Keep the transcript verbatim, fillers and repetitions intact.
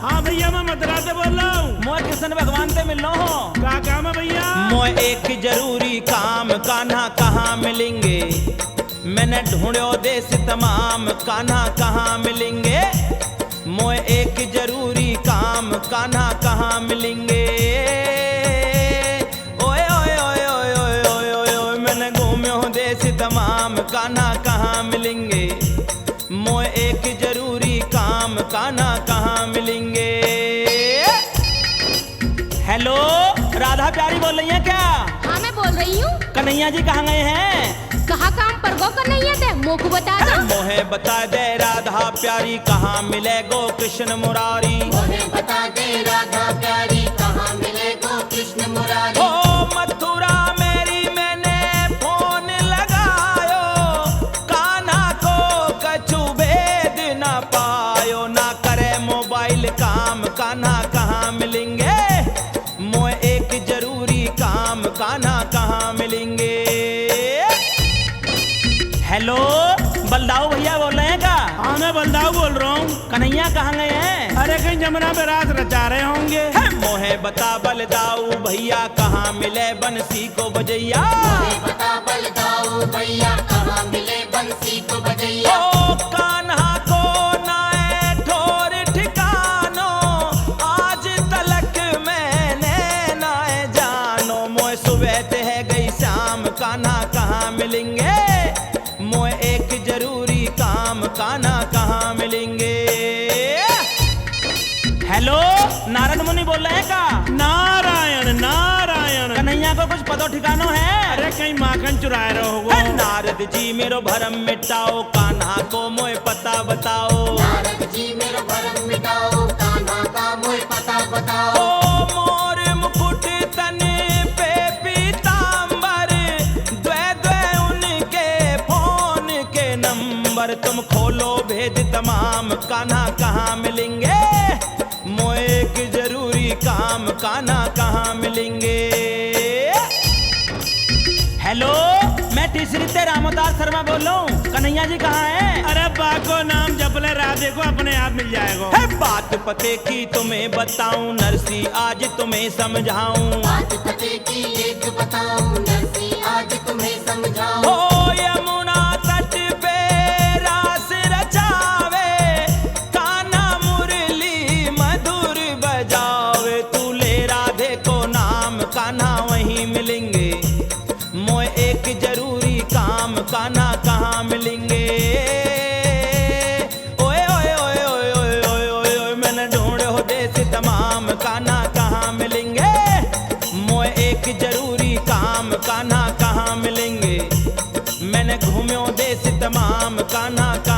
हाँ भैया मैं मथुरा से बोल रहा हूँ। मोए कृष्ण भगवान से मिलना हो। क्या काम है भैया? मोए एक जरूरी काम, कान्हा कहाँ मिलेंगे? मैंने ढूंढो देश तमाम, कान्हा कहाँ मिलेंगे? मोए एक जरूरी काम, कान्हा कहाँ मिलेंगे? ओए ओए ओए ओए ओए ओए ओए ओए मैंने घूम्यो देश तमाम, कान्हा कहाँ मिलेंगे? मोए एक जरूरी काम, कान्हा कहाँ मिलेंगे? हेलो, राधा प्यारी बोल रही हैं क्या? हाँ मैं बोल रही हूँ। कन्हैया जी कहाँ गए हैं? कहाँ काम पर गो कन्हैया थे, मोको बता दो। मोहे बता दे राधा प्यारी, कहाँ मिले गो कृष्ण मुरारी? मोहे बता दे राधा प्यारी, कहाँ मिले गो कृष्ण मुरारी? ओ मथुरा मेरी मैंने फोन लगायो, कान्हा को कछु भेद न पायो, ना करे मोबाइल काम, कान्हा कहाँ मिलेंगे? मोए एक जरूरी काम, कान्हा कहाँ मिलेंगे? हेलो, बलदाऊ भैया बोल रहे हैं क्या? हाँ मैं बलदाऊ बोल रहा हूँ। कन्हैया कहाँ गए हैं? अरे कहीं जमुना में रात रचा रहे होंगे। है, मोहे बता बलदाऊ भैया, कहाँ मिले बंसी को बजैया? मोहे बता बलदाऊ भैया, कहाँ मिले बंसी को बजैया? ओ कान्हा को नाए ठोर ठिकानो, आज तलक मैंने नाए जानो, मोए सुबह ते है गई शाम, कान्हा कहाँ मिलेंगे? मोए एक जरूरी काम, कान्हा कहाँ मिलेंगे? हेलो, नारद मुनि बोल रहे हैं का? नारायण नारायण। कन्हैया को कुछ पतो ठिकानो है? अरे कहीं माखन चुराए रहोगे। है, नारद जी मेरो भरम मिटाओ, कान्हा को मोए पता बताओ। नारद जी मेरा भरम मिटाओ, कान्हा का मोहे पता बताओ। ओ मोर मुकुट तने पे पीतांबर, द्वे द्वे उनके फोन के नंबर, तुम खोलो भेद तमाम, कान्हा कहाँ मिलेंगे? मोए एक जरूरी काम, कान्हा कहाँ मिलेंगे? हेलो, मैं तीसरी ते रामोदास शर्मा बोल रहा हूँ। कन्हैया जी कहाँ हैं? अरे बाको नाम जपले राधे को अपने आप मिल जाएगा। है, बात पते की तुम्हें बताऊं नरसी, आज तुम्हें समझाऊं। बात पते की एक बताऊं नरसी, आज तुम्हें समझाऊं। ओ यमुना तट पे रास रचावे, कान्हा मुरली मधुर बजावे, तू ले राधे को नाम, कान्हा वहीं मिलेंगे? मोए एक जरूरी काम, कान्हा कहाँ मिलेंगे? ओए ओए ओए ओए ओए ओए ओए ओए मैंने ढूंढे हो देश तमाम, कान्हा कहाँ मिलेंगे? मोए एक जरूरी काम, कान्हा कहाँ मिलेंगे? मैंने घूम्यो देश तमाम, कान्हा